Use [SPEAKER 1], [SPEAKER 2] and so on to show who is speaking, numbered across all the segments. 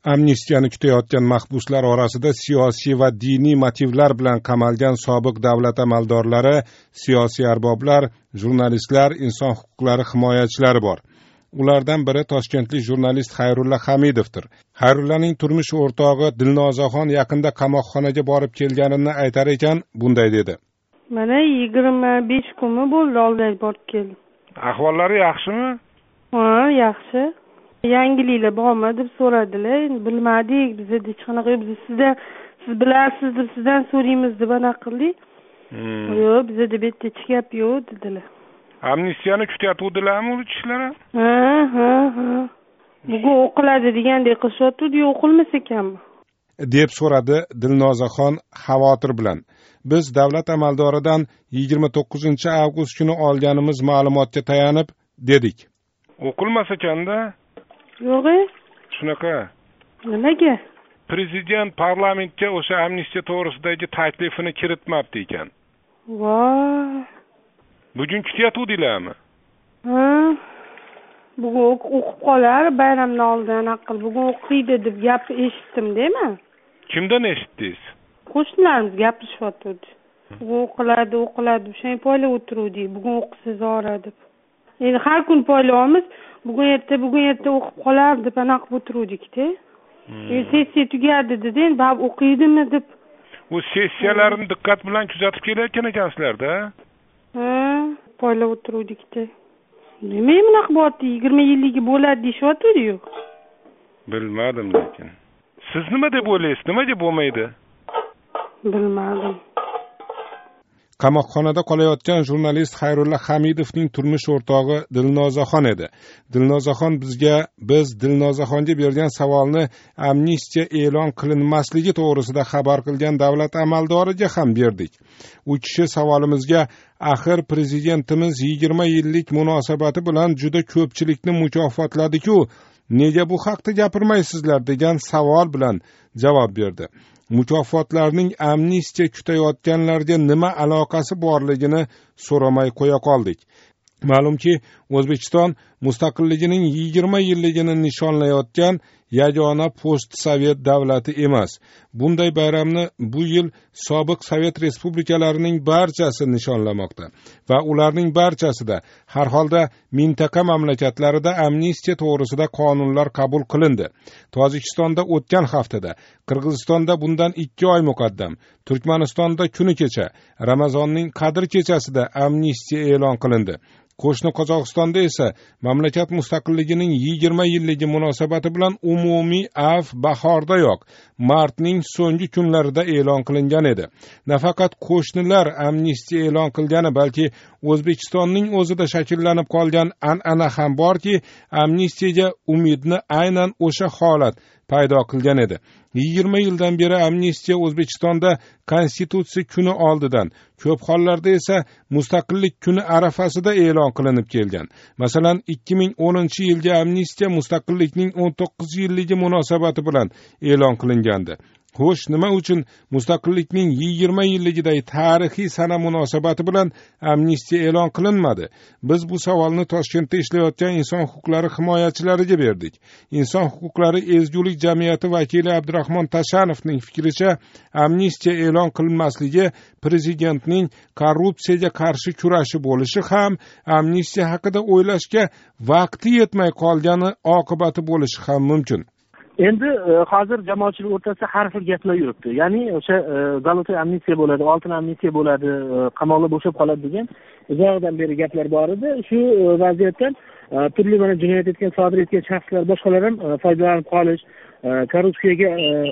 [SPEAKER 1] Amnistiyani kutayotgan mahbuslar orasida siyosiy va diniy motivlar bilan qamalgan sobiq davlat amaldorlari, siyosiy arboblar, jurnalistlar, inson huquqlari himoyachilari bor. Ulardan biri toshkentlik jurnalist Xayrulla Hamidovdir. Xayrullaning turmush o'rtog'i Dilnozaxon yaqinda qamoqxonaga borib kelganini aytar ekan, bunday dedi.
[SPEAKER 2] Mana 25 kunmi bo'ldi oldiga borib keldim.
[SPEAKER 1] Ahvollari yaxshimi?
[SPEAKER 2] Ha, yaxshi. Yangiliklar bormi deb so'radilar. Bilmadik, bizda hech qanaqa biz siz bilasiz deb sizdan so'raymiz deb anaqa qildik. Yo'q, bizda deb hech gap yo'q dedilar.
[SPEAKER 1] Amnistiyani kutayotgandilarmi u kishilar?
[SPEAKER 2] Ha. Bugun o'qiladi degandek qilishyapti, o'qilmas ekanmi?
[SPEAKER 1] deb so'radi Dilnozaxon xavotir bilan. Biz davlat amaldoridan 29 avgust kuni olganimiz ma'lumotga tayanib dedik. O'qilmas ekanda?
[SPEAKER 2] Yo'q.
[SPEAKER 1] Shunaqa.
[SPEAKER 2] Nimaga?
[SPEAKER 1] Prezident parlamentga o'sha amnistiya to'g'risidagi taklifini kiritmabdi ekan.
[SPEAKER 2] Voy.
[SPEAKER 1] Bugun kutayotgandilarmi?
[SPEAKER 2] Ha. Bugun o'qib qolar, bayramdan oldin aql. Bugun o'qiydi deb gap eshitdim-da.
[SPEAKER 1] Kimdan eshitdingiz?
[SPEAKER 2] Qo'shnilarimiz gapirishyapti. Bugun o'qiladi, o'shan poyla o'tiruvdik. Bugun o'qisiz ora deb. Endi har kun poylaymiz. Bugun erta o'qib qolar deb anaqa o'tiruvdik-da. Sessiya tugadi dedi, endi bab o'qiydimi deb.
[SPEAKER 1] U sessiyalarni diqqat bilan kuzatib kelayotgan ekansizlar-da?
[SPEAKER 2] Ha, poyla o'tiruvdik-da. Nima bunaqa bo'pti? 20 yilligi bo'ladi deyishyapti-ku.
[SPEAKER 1] Bilmadim lekin. Siz nima deb o'ylaysiz? Nimaga bo'lmaydi?
[SPEAKER 2] Bilmadim.
[SPEAKER 1] Qamoqxonada qolayotgan jurnalist Xayrulla Hamidovning turmush o'rtog'i Dilnozaxon edi. Dilnozaxon biz Dilnozaxonga bergan savolni amnistiya e'lon qilinmasligi to'g'risida xabar qilgan davlat amaldoriga ham berdik. U kishi savolimizga axir prezidentimiz 20 yillik munosabati bilan juda ko'pchilikni mukofotladi-ku, nega bu haqda gapirmaysizlar degan savol bilan javob berdi. Mukofotlarning amnistiya kutayotganlarga nima aloqasi borligini so'ramay qo'ya qoldik. Ma'lumki, O'zbekiston mustaqilligining 20 yilligini nishonlayotgan yagona post-sovet davlati emas. Bunday bayramni bu yil sobiq sovet respublikalarining barchasi nishonlamoqda va ularning barchasida har holda mintaqa mamlakatlarida amnistiya to'g'risida qonunlar qabul qilindi. Tojikistonda o'tgan haftada, Qirg'izistonda bundan 2 oy muqaddam, Turkmanistonda kuni kecha, Ramazonning Qadr kechasida amnistiya e'lon qilindi. Qo'shni Qozog'istonda esa mamlakat mustaqilligining 20 yilligi munosabati bilan umumiy afv bahordayoq martning so'nggi kunlarida e'lon qilingan edi. Nafaqat qo'shnilar amnistiya e'lon qilgani, balki O'zbekistonning o'zida shakllanib qolgan an'ana ham borki, amnistiyaga umidni aynan o'sha holat paydo qilgan edi. 20 yildan beri amnistiya O'zbekistonda Konstitutsiya kuni oldidan, ko'p hollarda esa Mustaqillik kuni arafasida e'lon qilinib kelgan. Masalan, 2010-yilgi amnistiya Mustaqillikning 19 yilligi munosabati bilan e'lon qilingandi. Xo'sh, nima uchun mustaqillikning 20 yilligidagi tarixiy sana munosabati bilan amnistiya e'lon qilinmadi? Biz bu savolni Toshkentda ishlayotgan inson huquqlari himoyachilariga berdik. Inson huquqlari ezgulik jamiyati vakili Abdurahmon Tashanovning fikricha, amnistiya e'lon qilinmasligi prezidentning korrupsiyaga qarshi kurashi bo'lishi ham amnistiya haqida o'ylashga vaqti yetmay qolgani oqibati bo'lishi ham mumkin.
[SPEAKER 3] Endi hozir jamoatchilik o'rtasida har xil gaplar yuribdi. Ya'ni o'sha zalotoy amnistiya bo'ladi, oltin amnistiya bo'ladi, qamoqlar bo'shab qoladi degan uzoqdan beri gaplar bor edi. Shu vaziyatdan turli mana jinoyat sodir etgan shaxslar, boshqalar ham foydalanib qolish, korrupsiyaga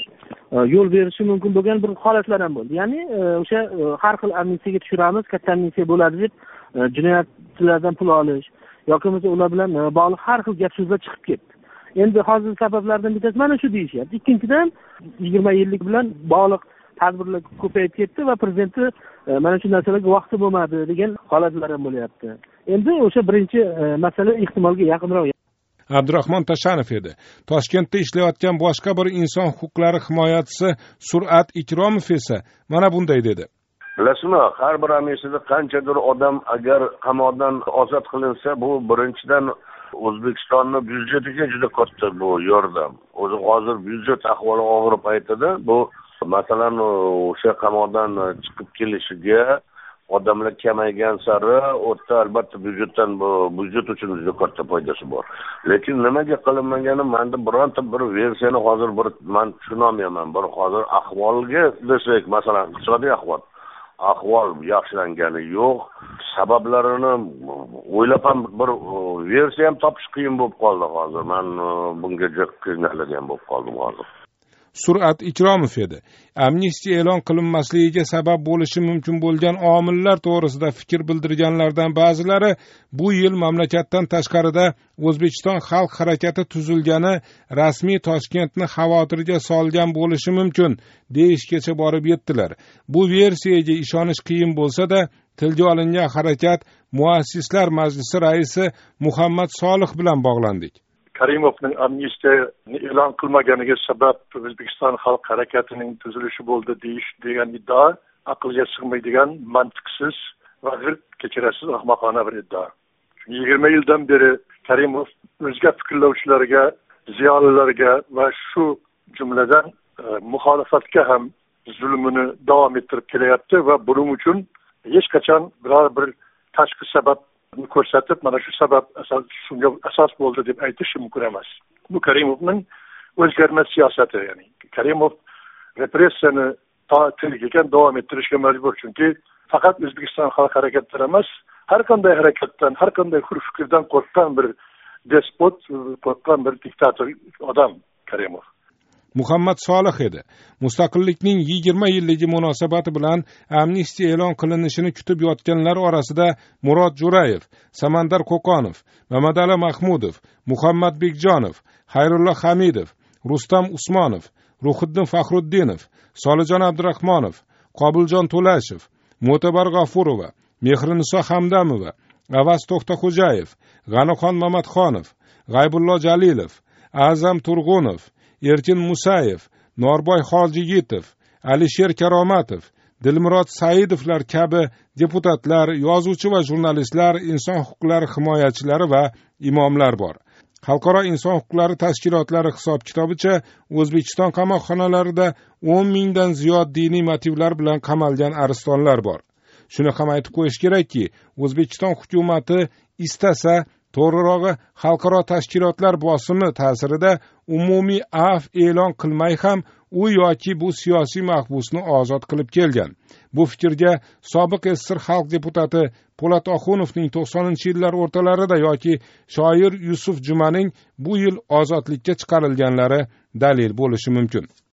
[SPEAKER 3] yo'l berishi mumkin bo'lgan bir holatlar ham bo'ldi. Ya'ni o'sha har xil amnistiyaga tushiramiz, katta amnistiya bo'ladi deb jinoyatchilardan pul olish yoki ular bilan bog'liq har xil gap-so'zlar chiqib ketdi. Endi hozir sabablardan bittasi mana shu deyishyapti. Ikkinchidan 20 yillik bilan bog'liq tadbirlar ko'payib ketdi va prezidentni mana shu narsalarga vaqti bo'lmadi degan holatlar ham bo'lyapti. Endi o'sha birinchi masala ehtimolga yaqinroq.
[SPEAKER 1] Abdurahmon Tashanov edi. Toshkentda ishlayotgan boshqa bir inson huquqlari himoyachisi Sur'at Ikromov esa mana bunday dedi.
[SPEAKER 4] Bilasizmi, har bir amnistiyada qanchadir odam agar qamoqdan ozod qilinsa, bu birinchidan O'zbekistonni byudjetiga juda katta bu yordam. O'zi hozir byudjet ahvoli og'ir paytida bu masalan o'sha qamoqdan chiqib kelishiga odamlar kamaygan sari o'rta albatta byudjet uchun juda katta foydasi bor. Lekin nimaga qilinmagani menda bironta bir versiyani hozir men tushunolmayman. Bir hozir ahvolga desak, masalan iqtisodiy ahvol yaxshilangani yo'q. Sabablarini o'ylab ham bir versiya ham topish qiyin bo'lib qoldi hozir. Men bunga juda qiynalgan bo'lib qoldim hozir.
[SPEAKER 1] Surat Ikromov edi. Amnistiya e'lon qilinmasligiga sabab bo'lishi mumkin bo'lgan omillar to'g'risida fikr bildirganlardan ba'zilari bu yil mamlakatdan tashqarida O'zbekiston xalq harakati tuzilgani rasmiy Toshkentni xavotirga solgan bo'lishi mumkin deyishgacha borib yetdilar. Bu versiyaga ishonish qiyin bo'lsa-da, tilga olingan harakat Muassislar Majlisi raisi Muhammad Solih bilan bog'landik.
[SPEAKER 5] Karimovning amnistiyani e'lon qilmaganiga sabab O'zbekiston xalq harakatining tuzilishi bo'ldi degan iddio aqlga sig'maydigan, mantiqsiz va kechirasiz ahmoqona bir iddio. 20 yildan beri Karimov o'zga fikrlovchilarga, ziyolilarga va shu jumladan muxolifatga ham zulmini davom ettirib kelyapti va buning uchun hech qachon biror bir tashqi sabab ko'rsatib, mana shu sabab shunga asos bo'ldi deb aytish mumkin emas. Bu Karimovning o'zgarmas siyosati, ya'ni Karimov repressiyani tiligan davom ettirishga majbur, chunki faqat O'zbekiston xalq harakatidan emas, har qanday harakatdan, har qanday fikrdan qo'rqqan bir despot, qo'rqqan bir diktator odam Karimov.
[SPEAKER 1] Muhammad Solih edi. Mustaqillikning 20 yilligi munosabati bilan amnistiya e'lon qilinishini kutib yotganlar orasida Murod Jo'rayev, Samandar Qo'qonov, Mamadali Mahmudov, Muhammad Bekjonov, Xayrullo Hamidov, Rustam Usmonov, Ruhiddin Faxruddinov, Solijon Abdurahmonov, Qobiljon To'lashev, Mo'tabar G'afurova, Mehriniso Hamdamova, Avaz To'xtaxo'jayev, G'anixon Mamatxonov, G'aybullo Jalilov, A'zam Turg'unov, Erkin Musayev, Norboy Holjigitov, Alisher Karomatov, Dilmurod Saidovlar kabi deputatlar, yozuvchi va jurnalistlar, inson huquqlari himoyachilari va imomlar bor. Xalqaro inson huquqlari tashkilotlari hisob-kitobicha O'zbekiston qamoqxonalarida 10 mingdan ziyod diniy motivlar bilan qamalgan arslonlar bor. Shuni ham aytib qo'yish kerakki, O'zbekiston hukumati istasa, to'g'rirog'i xalqaro tashkilotlar bosimi ta'sirida umumiy afv e'lon qilmay ham u yoki bu siyosiy mahbusni ozod qilib kelgan. Bu fikrga sobiq SSR xalq deputati Po'lat Oxunovning 90-yillar o'rtalarida yoki shoir Yusuf Jumaning bu yil ozodlikka chiqarilganlari dalil bo'lishi mumkin.